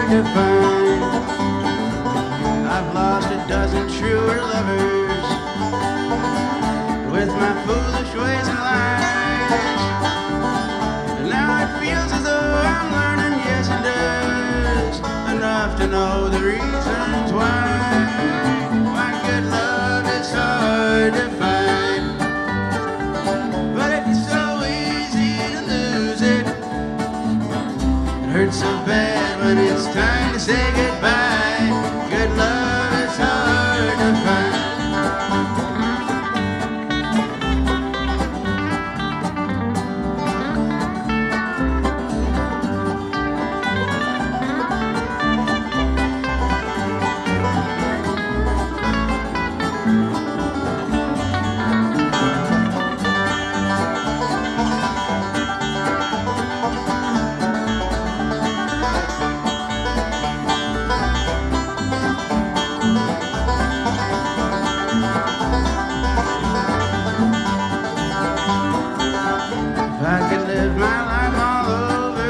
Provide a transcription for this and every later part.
hard to find. I've lost a dozen truer lovers with my foolish ways and lies. And now it feels as though I'm learning, yes it does, enough to know the reasons why good love is hard to find. But it's so easy to lose it. It hurts so bad when it's time to say goodbye. Good love is hard to find. If I could live my life all over,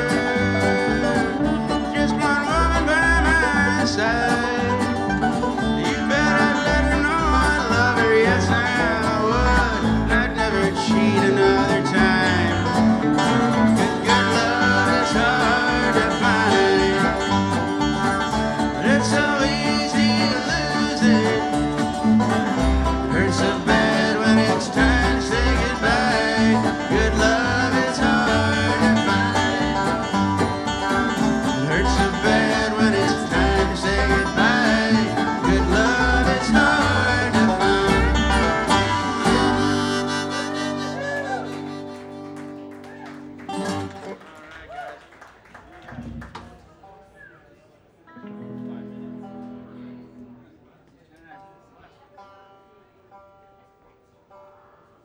just one woman by my side, you bet I'd let her know I love her, yes I would. I'd never cheat another time. 'Cause good love is hard to find, but it's so easy to lose it. Hurts so bad when it's time to say goodbye. Good love is hard to find. It hurts so bad when it's time to say goodbye. Good love is hard to find.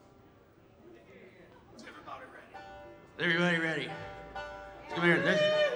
Everybody ready? Come here.